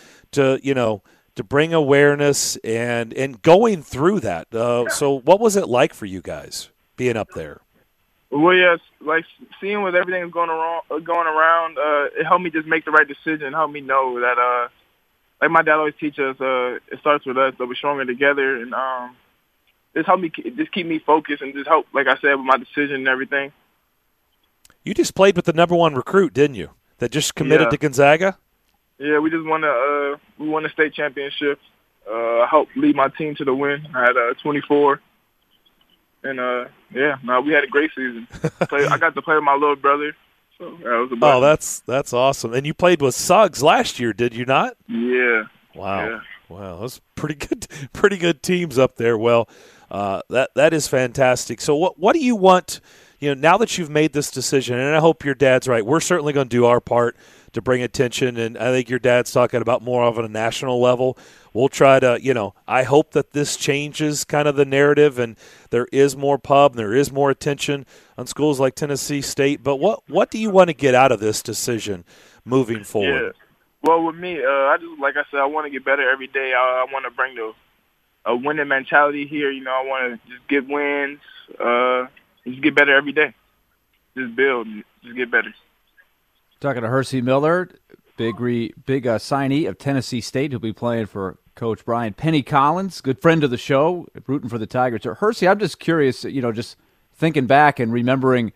to bring awareness and going through that? So what was it like for you guys being up there? Well, yes, like seeing with everything that's going around, it helped me just make the right decision. Helped me know that, like my dad always teaches us, it starts with us, but we're stronger together. And this helped me just keep me focused and just help, like I said, with my decision and everything. You just played with the number one recruit, didn't you? That just committed to Gonzaga. Yeah, we just won the state championship. I helped lead my team to the win. I had 24. And, we had a great season. I got to play with my little brother, so that was a blessing. Oh, that's awesome. And you played with Suggs last year, did you not? Yeah. Wow. Yeah. Wow, those pretty good teams up there. Well, that is fantastic. So what do you want, now that you've made this decision, and I hope your dad's right, we're certainly going to do our part to bring attention, and I think your dad's talking about more of a national level. We'll try to, I hope that this changes kind of the narrative, and there is more pub, and there is more attention on schools like Tennessee State. But what do you want to get out of this decision moving forward? Yeah. Well, with me, like I said, I want to get better every day. I want to bring a winning mentality here. I want to just get wins, just get better every day. Just build, just get better. Talking to Hersey Miller, big signee of Tennessee State, who'll be playing for Coach Brian. Penny Collins, good friend of the show, rooting for the Tigers. So Hersey, I'm just curious, just thinking back and remembering,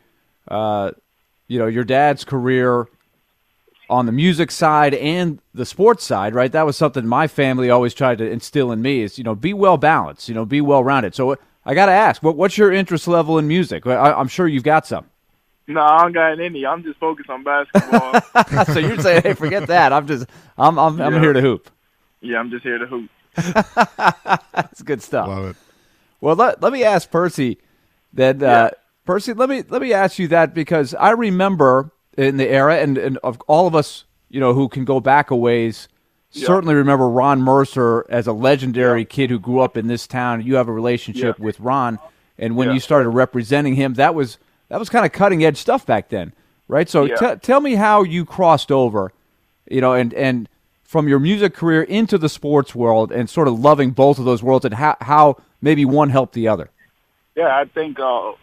your dad's career on the music side and the sports side, right? That was something my family always tried to instill in me is, be well balanced, be well rounded. So I got to ask, what's your interest level in music? I'm sure you've got some. No, I don't got any. I'm just focused on basketball. So you're saying, hey, forget that. I'm here to hoop. Yeah, I'm just here to hoop. That's good stuff. Love it. Well, let me ask Percy that. Percy, let me ask you that because I remember in the era, and of all of us, who can go back a ways, certainly remember Ron Mercer as a legendary kid who grew up in this town. You have a relationship with Ron, and when you started representing him, that was kind of cutting edge stuff back then, right? So tell me how you crossed over, and from your music career into the sports world and sort of loving both of those worlds and how maybe one helped the other. Yeah, I think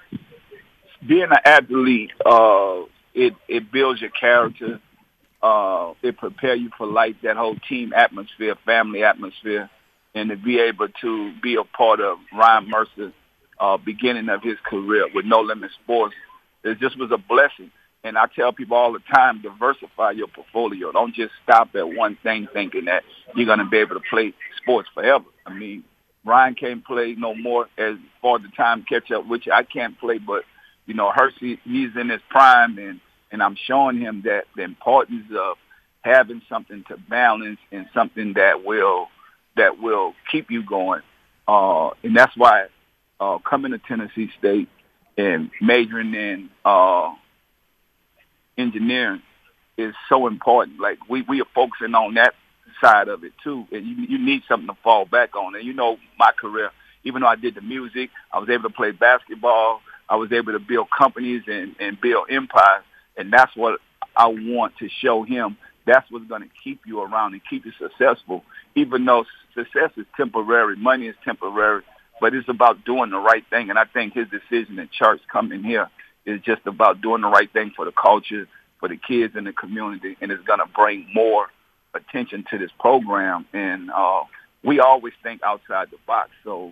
being an athlete, it builds your character. It prepares you for life, that whole team atmosphere, family atmosphere, and to be able to be a part of Ryan Mercer's beginning of his career with No Limit Sports, it just was a blessing. And I tell people all the time, diversify your portfolio. Don't just stop at one thing thinking that you're going to be able to play sports forever. I mean, Ryan can't play no more as far as the time catch up, which I can't play, but, Hersey, he's in his prime, and I'm showing him that the importance of having something to balance and something that will keep you going. And that's why coming to Tennessee State and majoring in engineering, is so important. Like we are focusing on that side of it too, and you need something to fall back on. And my career, even though I did the music, I was able to play basketball. I was able to build companies and build empires, and that's what I want to show him. That's what's going to keep you around and keep you successful. Even though success is temporary, money is temporary, but it's about doing the right thing. And I think his decision at Charts coming here is just about doing the right thing for the culture, for the kids in the community, and it's going to bring more attention to this program. And we always think outside the box. So,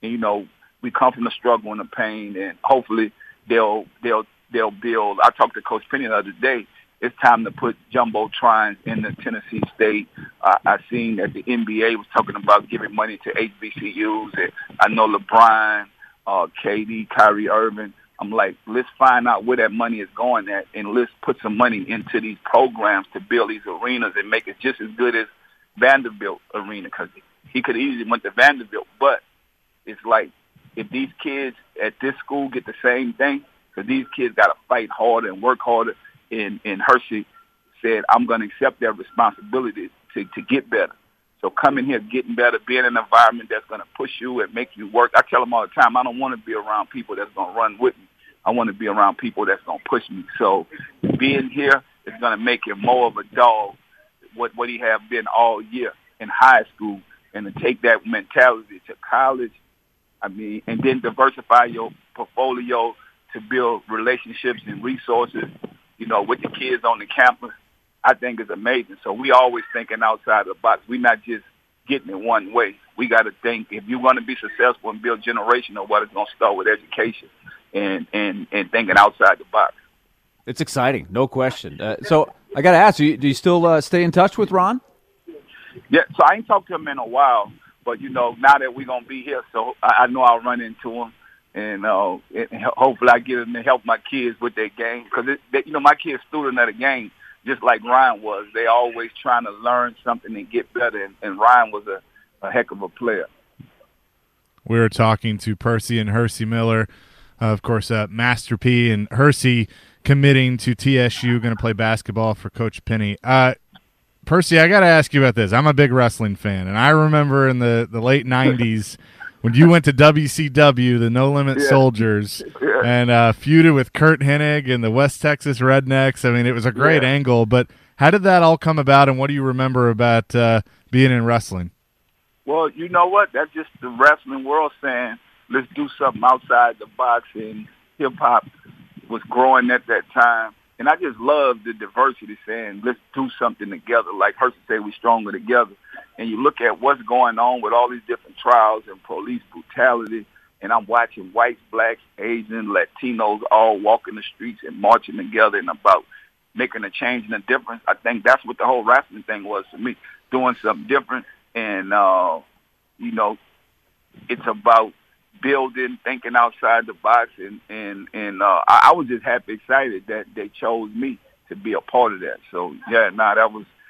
we come from the struggle and the pain, and hopefully they'll build. I talked to Coach Penny the other day. It's time to put jumbotrons in the Tennessee State. I seen that the NBA was talking about giving money to HBCUs. And I know LeBron, KD, Kyrie Irving. I'm like, let's find out where that money is going at, and let's put some money into these programs to build these arenas and make it just as good as Vanderbilt arena, because he could easily went to Vanderbilt. But it's like, if these kids at this school get the same thing, because these kids got to fight harder and work harder, and Hershey said, I'm going to accept that responsibility to get better. So coming here, getting better, being in an environment that's going to push you and make you work. I tell them all the time, I don't want to be around people that's going to run with me. I want to be around people that's going to push me. So being here is going to make him more of a dog, what he have been all year in high school, and to take that mentality to college, and then diversify your portfolio to build relationships and resources, with the kids on the campus, I think is amazing. So we always thinking outside the box. We're not just getting it one way. We got to think, if you want to be successful and build generational, what it's going to start with education and thinking outside the box. It's exciting, no question. So I got to ask you, do you still stay in touch with Ron? Yeah, so I ain't talked to him in a while, but, now that we're going to be here, so I know I'll run into him. And hopefully I get him to help my kids with their game. Because, my kids student of the game, just like Ryan was. They always trying to learn something and get better. And Ryan was a heck of a player. We were talking to Percy and Hersey Miller. Of course, Master P and Hersey committing to TSU, going to play basketball for Coach Penny. Percy, I got to ask you about this. I'm a big wrestling fan, and I remember in the late 90s – when you went to WCW, the No Limit Soldiers, and feuded with Kurt Hennig and the West Texas Rednecks. I mean, it was a great angle, but how did that all come about, and what do you remember about being in wrestling? Well, you know what? That's just the wrestling world saying, let's do something outside the box, and hip-hop was growing at that time. And I just love the diversity, saying, let's do something together. Like Hershey said, we're stronger together. And you look at what's going on with all these different trials and police brutality, and I'm watching whites, blacks, Asians, Latinos all walking the streets and marching together and about making a change and a difference. I think that's what the whole wrestling thing was to me, doing something different. And, it's about building, thinking outside the box. And I was just happy, excited that they chose me to be a part of that. So, that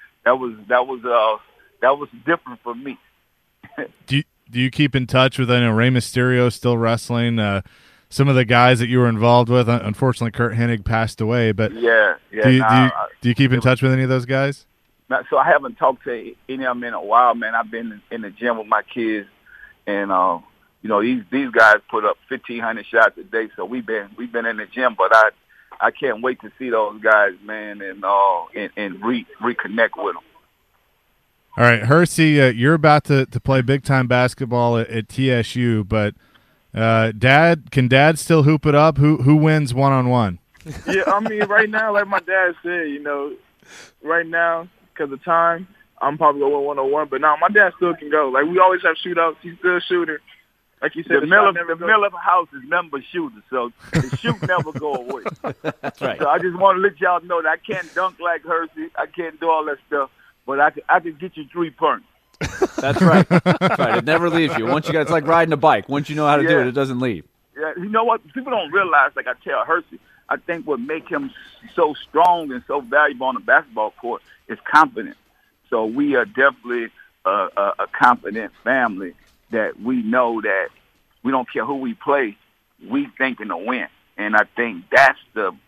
was different for me. Do you keep in touch with, I know Rey Mysterio still wrestling, some of the guys that you were involved with? Unfortunately, Kurt Hennig passed away, but do you keep in touch with any of those guys? So I haven't talked to any of them in a while, man. I've been in the gym with my kids, and these guys put up 1,500 shots a day. So we've been in the gym, but I can't wait to see those guys, man, and reconnect with them. All right, Hersey, you're about to play big-time basketball at TSU, but can Dad still hoop it up? Who wins one-on-one? Yeah, right now, like my dad said, right now, because of time, I'm probably going to win one-on-one. But now my dad still can go. Like, we always have shootouts. He's still a shooter. Like you said, the Miller house is member shooter, so the shoot never go away. That's right. So I just want to let y'all know that I can't dunk like Hersey. I can't do all that stuff. But I can get you 3 points. That's right. That's right. It never leaves you. Once it's like riding a bike. Once you know how to do it, it doesn't leave. Yeah, you know what? People don't realize, like I tell Hersey, I think what makes him so strong and so valuable on the basketball court is confidence. So we are definitely a confident family that we know that we don't care who we play, we thinking to win. And I think that's the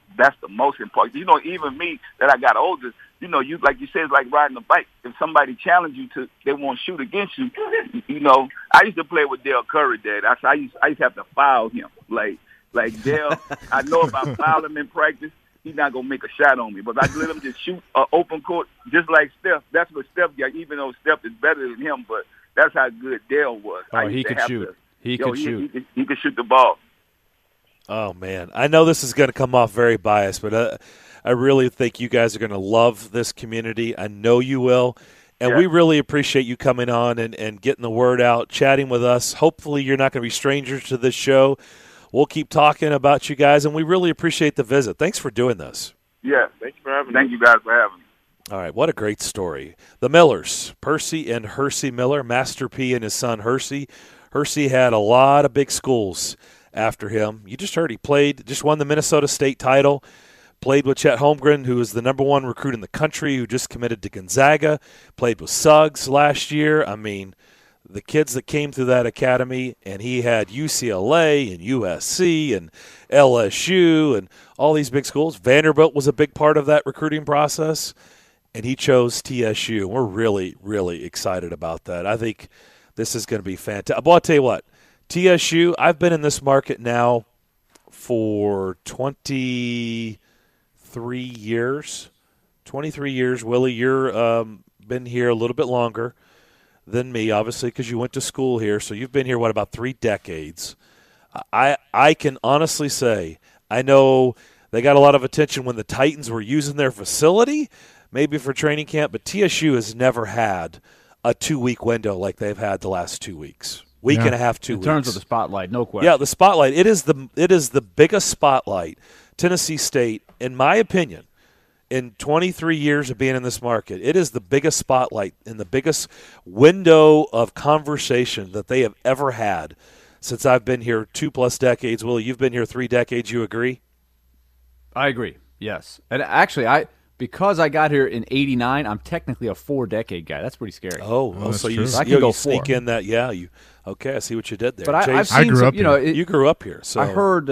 That's the most important. You know, even me that I got older, you know, you like you said, it's like riding a bike. If somebody challenge you they won't shoot against you. You know, I used to play with Dale Curry, Dad. I used to have to foul him. Like Dale, I know if I foul him in practice, he's not gonna make a shot on me. But I let him just shoot open court, just like Steph. That's what Steph got. Even though Steph is better than him, but that's how good Dale was. Oh, he could shoot. He could shoot. He could shoot the ball. Oh, man. I know this is going to come off very biased, but I really think you guys are going to love this community. I know you will. And we really appreciate you coming on and getting the word out, chatting with us. Hopefully you're not going to be strangers to this show. We'll keep talking about you guys, and we really appreciate the visit. Thanks for doing this. Yeah. Thank you for having me. Thank you guys for having me. All right, what a great story. The Millers, Percy and Hersey Miller, Master P and his son Hersey. Hersey had a lot of big schools after him. You just heard he just won the Minnesota State title, played with Chet Holmgren, who was the #1 recruit in the country, who just committed to Gonzaga, played with Suggs last year. I mean, the kids that came through that academy, and he had UCLA and USC and LSU and all these big schools. Vanderbilt was a big part of that recruiting process, and he chose TSU. We're really, really excited about that. I think this is going to be fantastic. Well, I'll tell you what, TSU, I've been in this market now for 23 years. 23 years. Willie, you're been here a little bit longer than me, obviously, because you went to school here. So you've been here, about 3 decades. I can honestly say, I know they got a lot of attention when the Titans were using their facility, maybe for training camp, but TSU has never had a 2-week window like they've had the last 2 weeks. Week and a half, 2 weeks. In terms of the spotlight, no question. Yeah, the spotlight. It is the biggest spotlight Tennessee State, in my opinion, in 23 years of being in this market, it is the biggest spotlight and the biggest window of conversation that they have ever had since I've been here 2+ decades. Willie, you've been here 3 decades. You agree? I agree, yes. And actually, because I got here in '89, I'm technically a 4-decade guy. That's pretty scary. Oh, so true. you, I can go sneak 4. in that, yeah. Okay, I see what you did there. But I've I seen grew some, up here. You grew up here. So I heard,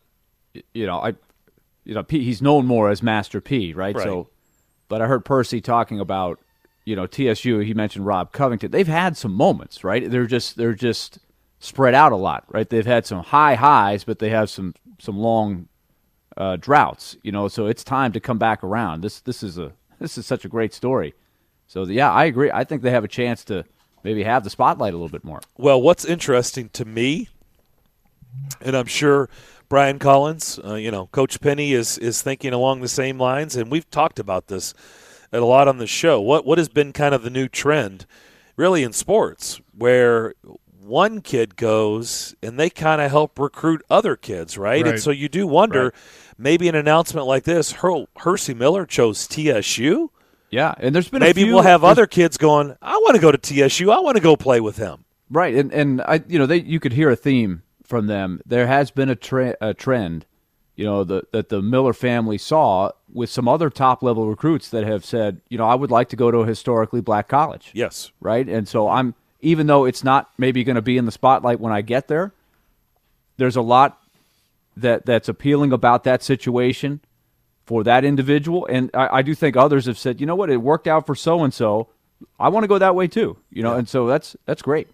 he's known more as Master P, right? Right. So, but I heard Percy talking about, TSU. He mentioned Rob Covington. They've had some moments, right? They're just spread out a lot, right? They've had some high highs, but they have some long droughts, So it's time to come back around. This is such a great story. So yeah, I agree. I think they have a chance to maybe have the spotlight a little bit more. Well, what's interesting to me, and I'm sure Brian Collins, Coach Penny is thinking along the same lines, and we've talked about this a lot on the show. What has been kind of the new trend, really, in sports, where one kid goes and they kind of help recruit other kids, right? And so you do wonder, maybe an announcement like this, Hersey Miller chose TSU. Yeah, and there's been maybe we'll have other kids going, I want to go to TSU. I want to go play with him. Right, and you could hear a theme from them. There has been a trend, that the Miller family saw with some other top-level recruits that have said, I would like to go to a historically black college. Yes. Right, and so even though it's not maybe going to be in the spotlight when I get there, there's a lot that's appealing about that situation for that individual. And I do think others have said, you know what, it worked out for so-and-so. I want to go that way too, and so that's great.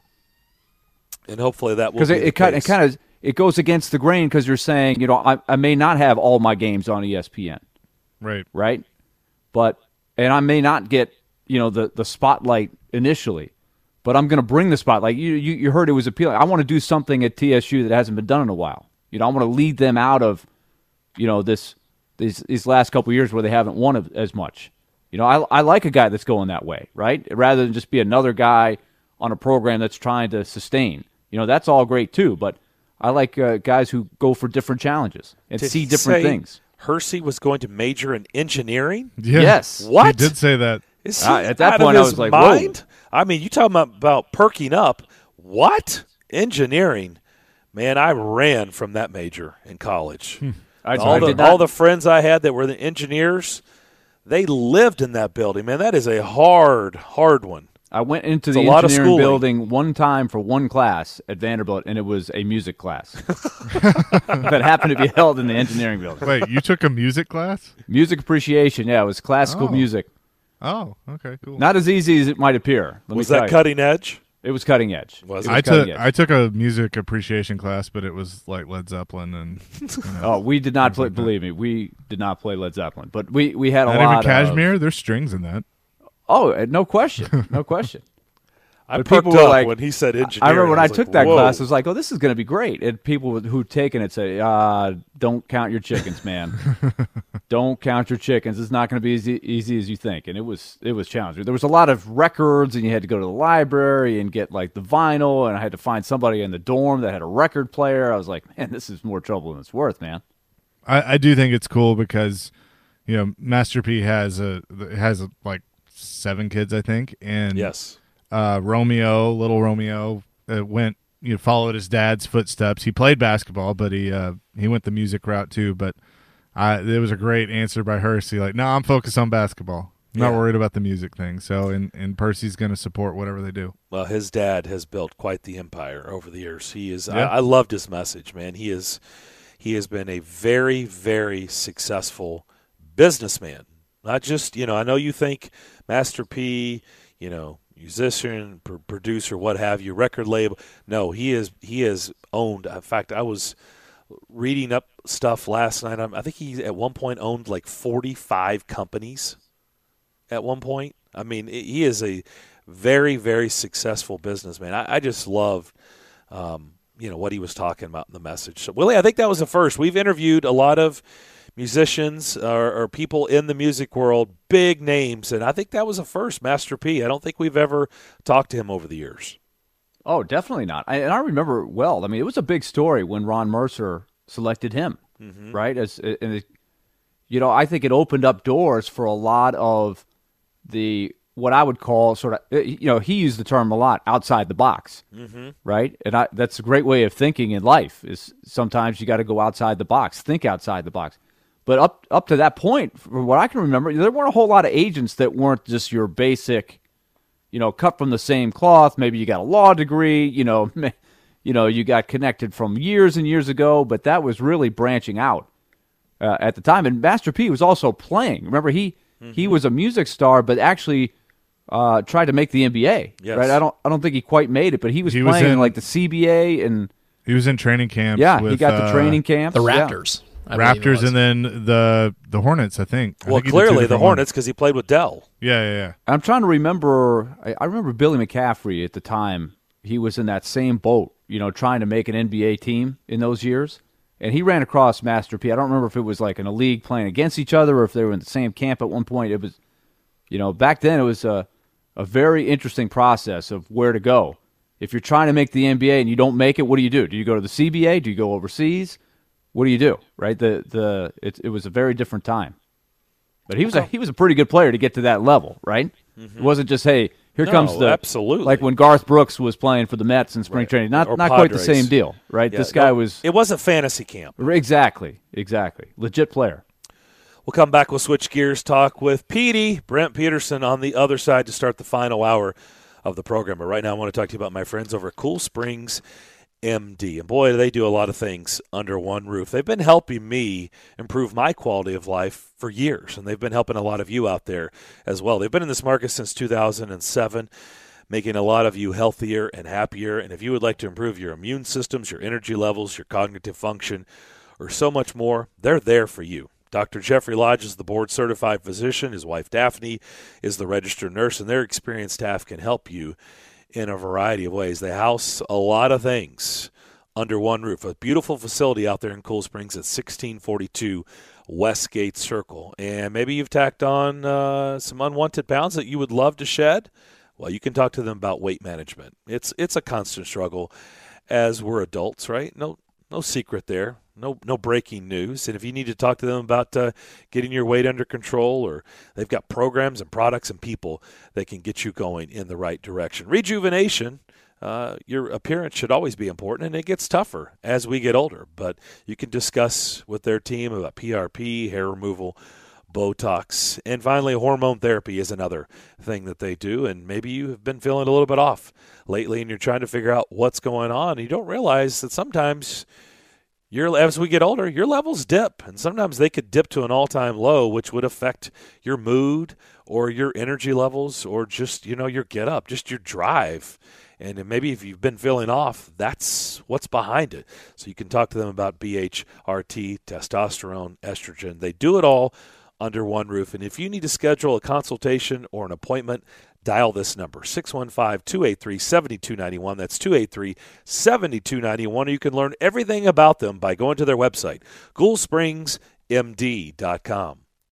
And hopefully that will be the because case. it goes against the grain because you're saying, I may not have all my games on ESPN. Right? And I may not get, the spotlight initially, but I'm going to bring the spotlight. You heard it was appealing. I want to do something at TSU that hasn't been done in a while. I want to lead them out of, these last couple of years where they haven't won as much. I like a guy that's going that way, right? Rather than just be another guy on a program that's trying to sustain. That's all great too, but I like guys who go for different challenges and see different things. Hersey was going to major in engineering? Yeah, yes. What? He did say that. Is he at that out point, of I his was like, mind? whoa. I mean, you talking about perking up. What? Engineering? Man, I ran from that major in college. All the friends I had that were the engineers, they lived in that building. Man, that is a hard one. I went into It's the a lot of engineering schooling. building one time for one class at Vanderbilt, and it was a music class that happened to be held in the engineering building. Wait, you took a music class? Music appreciation, yeah, it was classical Oh. music. Oh, okay, cool. Not as easy as it might appear. Let Was me tell that you. cutting edge? It was cutting edge. Was It it? I cutting took edge. I took a music appreciation class, but it was like Led Zeppelin and Oh, we did not play. like that. Believe me, we did not play Led Zeppelin, but we had a not lot even of Cashmere. There's strings in that. Oh, no question, no question. I But perked people were up like- when he said engineering. I remember when I was took like, that whoa. class, I was like, "Oh, this is going to be great." And people who'd taken it say, "Don't count your chickens, man. Don't count your chickens. It's not going to be as easy as you think." And it was challenging. There was a lot of records, and you had to go to the library and get like the vinyl. And I had to find somebody in the dorm that had a record player. I was like, "Man, this is more trouble than it's worth, man." I do think it's cool because, Master P has like 7 kids, I think, and Yes. Little Romeo, followed his dad's footsteps. He played basketball, but he went the music route too. But there was a great answer by Hersey, like, "No, I'm focused on basketball. I'm not Yeah. worried about the music thing." So, and Percy's going to support whatever they do. Well, his dad has built quite the empire over the years. He is. Yeah. I loved his message, man. He has been a very, very successful businessman. Not just, I know you think Master P, musician, producer, what have you, record label. No, he is owned. In fact, I was reading up stuff last night. I think he at one point owned like 45 companies. At one point, I mean, he is a very, very successful businessman. I just love, what he was talking about in the message. So, Willie, I think that was the first. We've interviewed a lot of musicians or people in the music world, big names, and I think that was a first, Master P. I don't think we've ever talked to him over the years. Oh, definitely not. And I remember well. I mean, it was a big story when Ron Mercer selected him, right? I think it opened up doors for a lot of what I would call sort of, he used the term a lot, outside the box, right? And that's a great way of thinking in life. Is sometimes you got to go outside the box, think outside the box. But up to that point, from what I can remember, there weren't a whole lot of agents that weren't just your basic, cut from the same cloth. Maybe you got a law degree, you got connected from years and years ago, but that was really branching out at the time. And Master P was also playing. Remember, he was a music star, but actually tried to make the NBA. Yes. Right? I don't think he quite made it, but he was playing in like the CBA, and He was in training camps. yeah, with, he got the training camps. The Yeah. Raptors. I believe it Raptors, was. and then the Hornets. I think. I Well, think he did two clearly the different Hornets ones. because he played with Dell. Yeah. I'm trying to remember. I remember Billy McCaffrey at the time. He was in that same boat, trying to make an NBA team in those years. And he ran across Master P. I don't remember if it was like in a league playing against each other or if they were in the same camp at one point. It was, back then it was a very interesting process of where to go. If you're trying to make the NBA and you don't make it, what do you do? Do you go to the CBA? Do you go overseas? What do you do? Right? It was a very different time. But he was a pretty good player to get to that level, right? It wasn't just, hey, here comes the absolutely. like when Garth Brooks was playing for the Mets in spring training. Not Or quite the Padres. same deal, right? Yeah, This guy no, was It wasn't fantasy camp. exactly legit player. We'll come back. We'll switch gears, talk with Petey, Brent Peterson on the other side to start the final hour of the program. But right now I want to talk to you about my friends over at Cool Springs MD. And boy, they do a lot of things under one roof. They've been helping me improve my quality of life for years, and they've been helping a lot of you out there as well. They've been in this market since 2007, making a lot of you healthier and happier. And if you would like to improve your immune systems, your energy levels, your cognitive function, or so much more, they're there for you. Dr. Jeffrey Lodge is the board-certified physician. His wife, Daphne, is the registered nurse, and their experienced staff can help you in a variety of ways. They house a lot of things under one roof. A beautiful facility out there in Cool Springs at 1642 Westgate Circle. And maybe you've tacked on some unwanted pounds that you would love to shed. Well, you can talk to them about weight management. It's a constant struggle as we're adults, right? No secret there. No breaking news. And if you need to talk to them about getting your weight under control, or they've got programs and products and people that can get you going in the right direction. Rejuvenation, your appearance should always be important, and it gets tougher as we get older. But you can discuss with their team about PRP, hair removal, Botox. And finally, hormone therapy is another thing that they do. And maybe you have been feeling a little bit off lately and you're trying to figure out what's going on. And you don't realize that sometimes as we get older, your levels dip. And sometimes they could dip to an all-time low, which would affect your mood or your energy levels or just, your get up, just your drive. And maybe if you've been feeling off, that's what's behind it. So you can talk to them about BHRT, testosterone, estrogen. They do it all under one roof. And if you need to schedule a consultation or an appointment, dial this number, 615-283-7291. That's 283-7291. Or you can learn everything about them by going to their website, GhoulSpringsMD.com.